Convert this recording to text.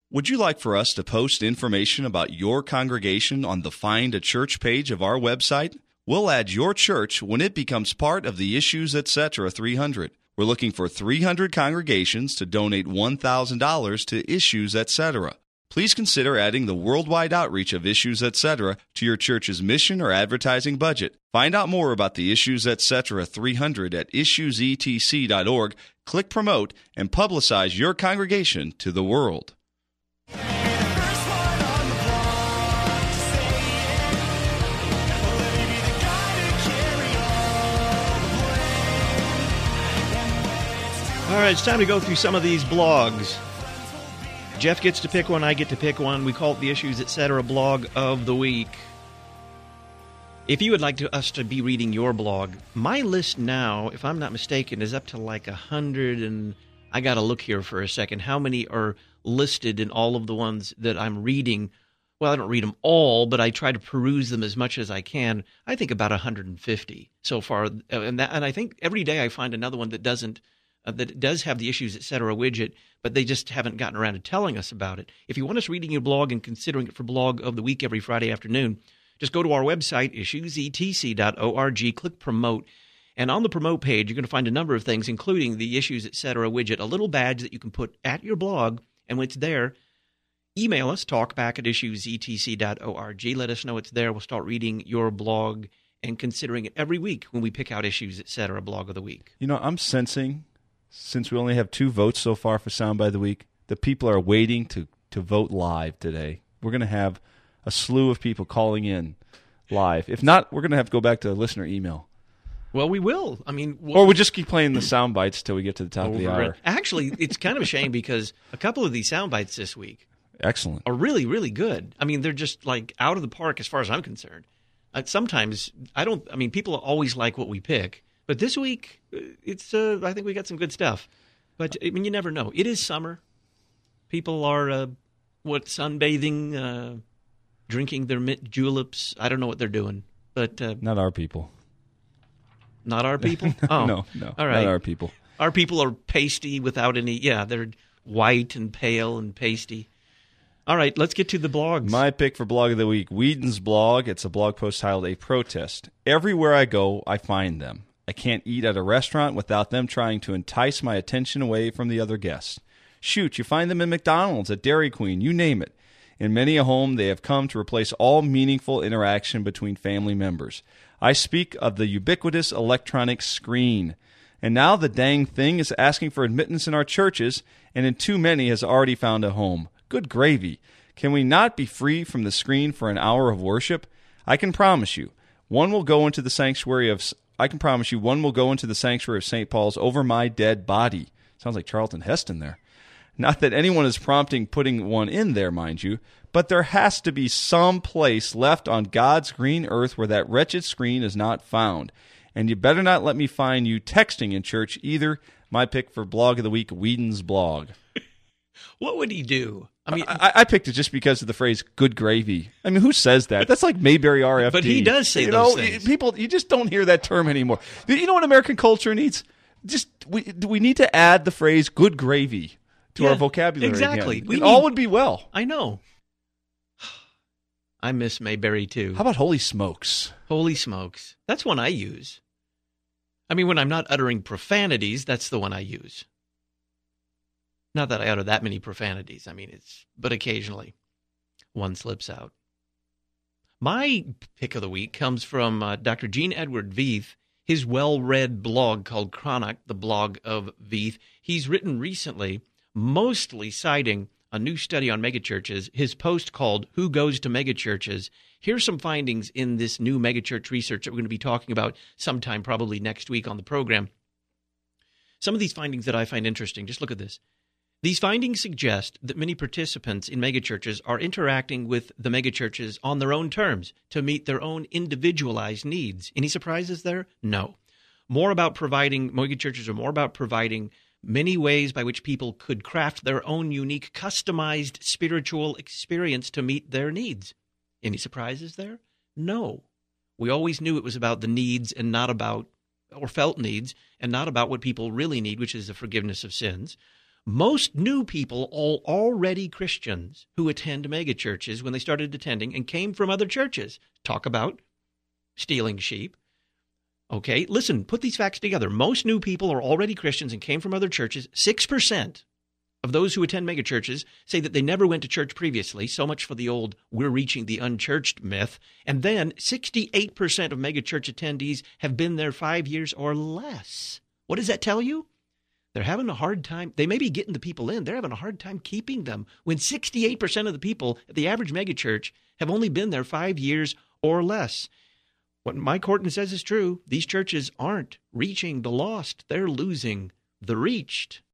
Would you like for us to post information about your congregation on the Find a Church page of our website? We'll add your church when it becomes part of the Issues Etc. 300. We're looking for 300 congregations to donate $1,000 to Issues Etc. Please consider adding the worldwide outreach of Issues Etc. to your church's mission or advertising budget. Find out more about the Issues Etc. 300 at issuesetc.org. Click Promote and publicize your congregation to the world. All right, it's time to go through some of these blogs. Jeff gets to pick one, I get to pick one. We call it the Issues Etc. blog of the week. If you would like us to be reading your blog, my list now, if I'm not mistaken, is up to like 100, and I got to look here for a second. How many are listed in all of the ones that I'm reading? Well, I don't read them all, but I try to peruse them as much as I can. I think about 150 so far, and I think every day I find another one that doesn't. That does have the Issues Etc. widget, but they just haven't gotten around to telling us about it. If you want us reading your blog and considering it for blog of the week every Friday afternoon, just go to our website, issuesetc.org, click Promote, and on the Promote page, you're going to find a number of things, including the Issues Etc. widget, a little badge that you can put at your blog, and when it's there, email us, talkback@issuesetc.org. Let us know it's there. We'll start reading your blog and considering it every week when we pick out Issues Etc. blog of the week. You know, I'm sensing, since we only have 2 votes so far for Soundbite of the Week, the people are waiting to vote live today. We're going to have a slew of people calling in live. If not, we're going to have to go back to listener email. Well, we will. I mean, or we'll just keep playing the sound bites till we get to the top of the hour. Actually, it's kind of a shame because a couple of these sound bites this week excellent are really, really good. I mean, they're just like out of the park as far as I'm concerned. Sometimes people always like what we pick. But this week, it's I think we got some good stuff. But, I mean, you never know. It is summer. People are, sunbathing, drinking their mint juleps. I don't know what they're doing. But not our people. Not our people? Oh. No. All right. Not our people. Our people are pasty without any, they're white and pale and pasty. All right, let's get to the blogs. My pick for blog of the week, Whedon's blog. It's a blog post titled A Protest. Everywhere I go, I find them. I can't eat at a restaurant without them trying to entice my attention away from the other guests. Shoot, you find them in McDonald's, at Dairy Queen, you name it. In many a home, they have come to replace all meaningful interaction between family members. I speak of the ubiquitous electronic screen. And now the dang thing is asking for admittance in our churches, and in too many has already found a home. Good gravy. Can we not be free from the screen for an hour of worship? I can promise you, one will go into the sanctuary of St. Paul's over my dead body. Sounds like Charlton Heston there. Not that anyone is prompting putting one in there, mind you, but there has to be some place left on God's green earth where that wretched screen is not found. And you better not let me find you texting in church either. My pick for blog of the week, Whedon's blog. What would he do? I mean, I picked it just because of the phrase "good gravy." I mean, who says that? That's like Mayberry RFD. But he does say those things. People, you just don't hear that term anymore. You know what American culture needs? We need to add the phrase "good gravy" to our vocabulary. Exactly. All would be well. I know. I miss Mayberry too. How about Holy Smokes? Holy Smokes. That's one I use. I mean, when I'm not uttering profanities, that's the one I use. Not that I utter that many profanities. I mean, but occasionally one slips out. My pick of the week comes from Dr. Gene Edward Veith, his well-read blog called Chronic, the blog of Veith. He's written recently, mostly citing a new study on megachurches, his post called Who Goes to Megachurches? Here's some findings in this new megachurch research that we're going to be talking about sometime probably next week on the program. Some of these findings that I find interesting, just look at this. These findings suggest that many participants in megachurches are interacting with the megachurches on their own terms to meet their own individualized needs. Any surprises there? No. Megachurches are more about providing many ways by which people could craft their own unique, customized spiritual experience to meet their needs. Any surprises there? No. We always knew it was about the needs and not about, or felt needs, and not about what people really need, which is the forgiveness of sins. Most new people are already Christians who attend megachurches when they started attending and came from other churches. Talk about stealing sheep. Okay, listen, put these facts together. Most new people are already Christians and came from other churches. 6% of those who attend megachurches say that they never went to church previously. So much for the old "we're reaching the unchurched" myth. And then 68% of megachurch attendees have been there 5 years or less. What does that tell you? They're having a hard time. They may be getting the people in. They're having a hard time keeping them when 68% of the people at the average megachurch have only been there 5 years or less. What Mike Horton says is true. These churches aren't reaching the lost. They're losing the reached.